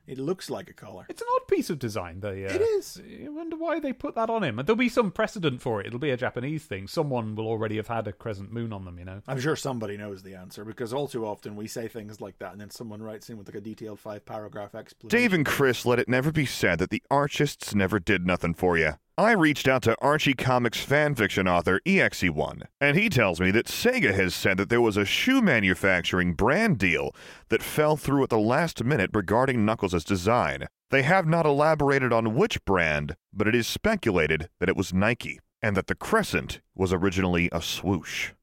It looks like a collar. It's an odd piece of design. It is. I wonder why they put that on him. And there'll be some precedent for it. It'll be a Japanese thing. Someone will already have had a crescent moon on them, you know? I'm sure somebody knows the answer, because all too often we say things like that and then someone writes in with like a detailed 5-paragraph explanation. Dave and Chris let it never be said that the Archists never did nothing for you. I reached out to Archie Comics fanfiction author EXE1, and he tells me that Sega has said that there was a shoe manufacturing brand deal that fell through at the last minute regarding Knuckles' design. They have not elaborated on which brand, but it is speculated that it was Nike, and that the crescent was originally a swoosh.